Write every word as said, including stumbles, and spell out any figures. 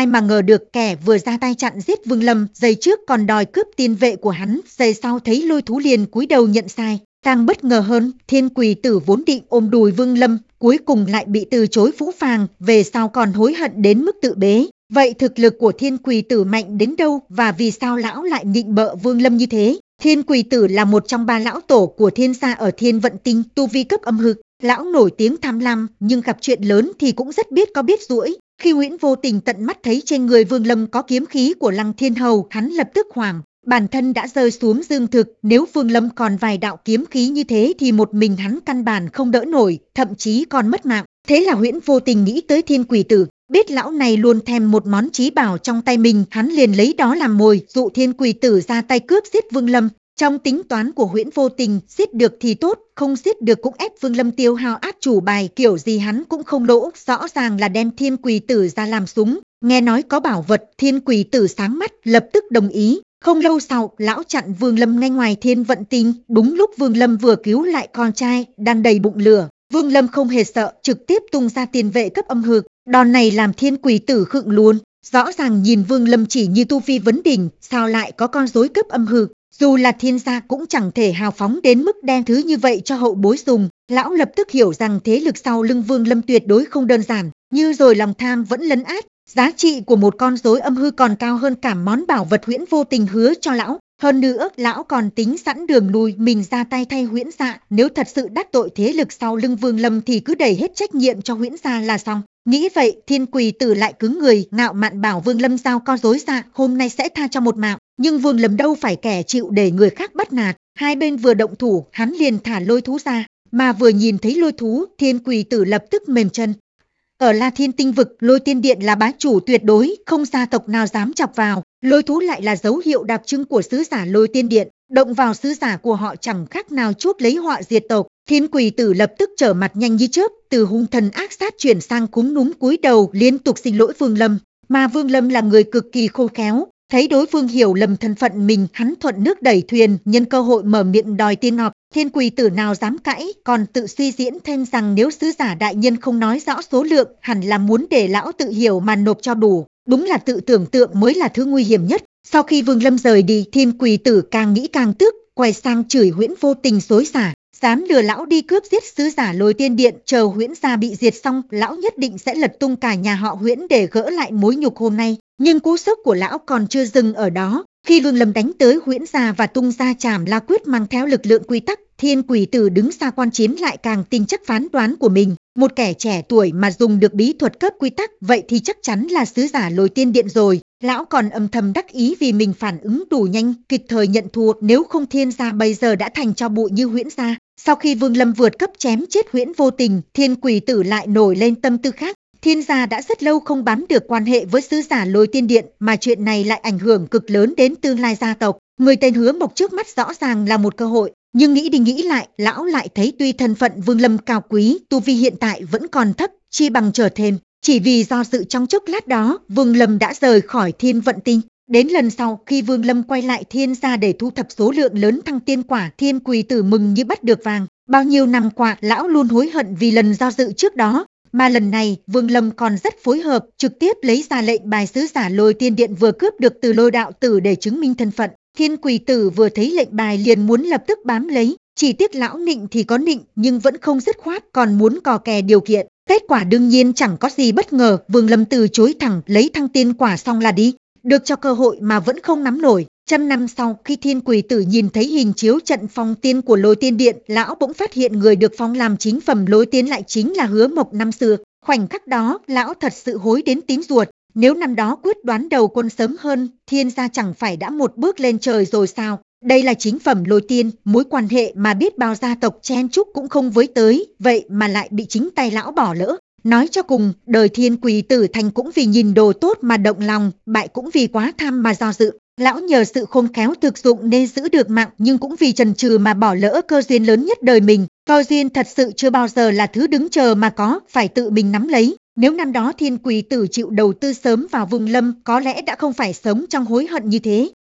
ai mà ngờ được kẻ vừa ra tay chặn giết Vương Lâm, giây trước còn đòi cướp tiên vệ của hắn, giây sau thấy Lôi Thú liền cúi đầu nhận sai. Càng bất ngờ hơn, Thiên Quỷ Tử vốn định ôm đùi Vương Lâm, cuối cùng lại bị từ chối phũ phàng, về sau còn hối hận đến mức tự bế. Vậy thực lực của Thiên Quỷ Tử mạnh đến đâu và vì sao lão lại nịnh bợ Vương Lâm như thế? Thiên Quỷ Tử là một trong ba lão tổ của Thiên gia ở Thiên Vận Tinh, tu vi cấp âm hư. Lão nổi tiếng tham lam, nhưng gặp chuyện lớn thì cũng rất biết có biết duỗi. Khi Nguyễn Vô Tình tận mắt thấy trên người Vương Lâm có kiếm khí của Lăng Thiên Hầu, hắn lập tức hoảng, bản thân đã rơi xuống dương thực, nếu Vương Lâm còn vài đạo kiếm khí như thế thì một mình hắn căn bản không đỡ nổi, thậm chí còn mất mạng. Thế là Nguyễn Vô Tình nghĩ tới Thiên Quỷ Tử, biết lão này luôn thèm một món chí bảo trong tay mình, hắn liền lấy đó làm mồi, dụ Thiên Quỷ Tử ra tay cướp giết Vương Lâm. Trong tính toán của Nguyễn Vô Tình, giết được thì tốt, không giết được cũng ép Vương Lâm tiêu hao át chủ bài, kiểu gì hắn cũng không lỗ, rõ ràng là đem Thiên Quỷ Tử ra làm súng. Nghe nói có bảo vật, Thiên Quỷ Tử sáng mắt, lập tức đồng ý. Không lâu sau, lão chặn Vương Lâm ngay ngoài Thiên Vận Tinh, đúng lúc Vương Lâm vừa cứu lại con trai, đang đầy bụng lửa. Vương Lâm không hề sợ, trực tiếp tung ra tiền vệ cấp âm hư, đòn này làm Thiên Quỷ Tử khựng luôn. Rõ ràng nhìn Vương Lâm chỉ như tu vi vấn đỉnh, sao lại có con rối cấp âm hư? Dù là Thiên gia cũng chẳng thể hào phóng đến mức đem thứ như vậy cho hậu bối dùng. Lão lập tức hiểu rằng thế lực sau lưng Vương Lâm tuyệt đối không đơn giản, như rồi lòng tham vẫn lấn át. Giá trị của một con rối âm hư còn cao hơn cả món bảo vật Huyễn Vô Tình hứa cho lão. Hơn nữa, lão còn tính sẵn đường lui, mình ra tay thay Huyễn gia. Nếu thật sự đắc tội thế lực sau lưng Vương Lâm thì cứ đẩy hết trách nhiệm cho Huyễn gia là xong. Nghĩ vậy, Thiên Quỷ Tử lại cứng người, ngạo mạn bảo Vương Lâm giao con rối ra, hôm nay sẽ tha cho một mạng. Nhưng Vương Lâm đâu phải kẻ chịu để người khác bắt nạt, hai bên vừa động thủ, hắn liền thả Lôi Thú ra, mà vừa nhìn thấy Lôi Thú, Thiên Quỷ Tử lập tức mềm chân. Ở La Thiên Tinh vực, Lôi Tiên Điện là bá chủ tuyệt đối, không gia tộc nào dám chọc vào. Lôi Thú lại là dấu hiệu đặc trưng của sứ giả Lôi Tiên Điện, động vào sứ giả của họ chẳng khác nào chuốc lấy họa diệt tộc. Thiên Quỷ Tử lập tức trở mặt nhanh như chớp, từ hung thần ác sát chuyển sang cúm núm cúi đầu liên tục xin lỗi Vương Lâm. Mà Vương Lâm là người cực kỳ khôn khéo, thấy đối phương hiểu lầm thân phận mình, hắn thuận nước đẩy thuyền, nhân cơ hội mở miệng đòi tiên ngọc. Thiên Quỷ Tử nào dám cãi, còn tự suy diễn thêm rằng nếu sứ giả đại nhân không nói rõ số lượng, hẳn là muốn để lão tự hiểu mà nộp cho đủ. Đúng là tự tưởng tượng mới là thứ nguy hiểm nhất. Sau khi Vương Lâm rời đi, Thiên Quỷ Tử càng nghĩ càng tức, quay sang chửi Huyễn Vô Tình xối xả. Dám lừa lão đi cướp giết sứ giả Lôi Tiên Điện, chờ Huyễn gia bị diệt xong, lão nhất định sẽ lật tung cả nhà họ Huyễn để gỡ lại mối nhục hôm nay. Nhưng cú sốc của lão còn chưa dừng ở đó. Khi Vương Lâm đánh tới Huyễn gia và tung ra Trảm La Quyết mang theo lực lượng quy tắc, Thiên Quỷ Tử đứng xa quan chiến lại càng tin chắc phán đoán của mình. Một kẻ trẻ tuổi mà dùng được bí thuật cấp quy tắc, vậy thì chắc chắn là sứ giả Lôi Tiên Điện rồi. Lão còn âm thầm đắc ý vì mình phản ứng đủ nhanh, kịp thời nhận thua, nếu không Thiên gia bây giờ đã thành tro bụi như Huyễn gia. Sau khi Vương Lâm vượt cấp chém chết Huyễn Vô Tình, Thiên Quỷ Tử lại nổi lên tâm tư khác. Thiên gia đã rất lâu không bám được quan hệ với sứ giả Lôi Tiên Điện, mà chuyện này lại ảnh hưởng cực lớn đến tương lai gia tộc. Người tên Hứa Mộc trước mắt rõ ràng là một cơ hội, nhưng nghĩ đi nghĩ lại, lão lại thấy tuy thân phận Vương Lâm cao quý, tu vi hiện tại vẫn còn thấp, chi bằng chờ thêm. Chỉ vì do dự trong chốc lát đó, Vương Lâm đã rời khỏi Thiên Vận Tinh. Đến lần sau, khi Vương Lâm quay lại Thiên gia để thu thập số lượng lớn thăng tiên quả, Thiên Quỷ Tử mừng như bắt được vàng. Bao nhiêu năm qua, lão luôn hối hận vì lần do dự trước đó. Mà lần này, Vương Lâm còn rất phối hợp, trực tiếp lấy ra lệnh bài sứ giả Lôi Tiên Điện vừa cướp được từ Lôi đạo tử để chứng minh thân phận. Thiên Quỷ Tử vừa thấy lệnh bài liền muốn lập tức bám lấy, chỉ tiếc lão nịnh thì có nịnh, nhưng vẫn không dứt khoát, còn muốn cò kè điều kiện. Kết quả đương nhiên chẳng có gì bất ngờ, Vương Lâm từ chối thẳng, lấy thăng tiên quả xong là đi. Được cho cơ hội mà vẫn không nắm nổi. Trăm năm sau, khi Thiên Quỷ Tử nhìn thấy hình chiếu trận phong tiên của Lôi Tiên Điện, lão bỗng phát hiện người được phong làm chính phẩm Lôi Tiên lại chính là Hứa Mộc năm xưa. Khoảnh khắc đó, lão thật sự hối đến tím ruột. Nếu năm đó quyết đoán đầu quân sớm hơn, Thiên gia chẳng phải đã một bước lên trời rồi sao? Đây là chính phẩm Lôi Tiên, mối quan hệ mà biết bao gia tộc chen chúc cũng không với tới, vậy mà lại bị chính tay lão bỏ lỡ. Nói cho cùng, đời Thiên Quỷ Tử thành cũng vì nhìn đồ tốt mà động lòng, bại cũng vì quá tham mà do dự. Lão nhờ sự khôn khéo thực dụng nên giữ được mạng, nhưng cũng vì chần chừ mà bỏ lỡ cơ duyên lớn nhất đời mình. Cơ duyên thật sự chưa bao giờ là thứ đứng chờ mà có, phải tự mình nắm lấy. Nếu năm đó Thiên Quỷ Tử chịu đầu tư sớm vào Vương Lâm, có lẽ đã không phải sống trong hối hận như thế.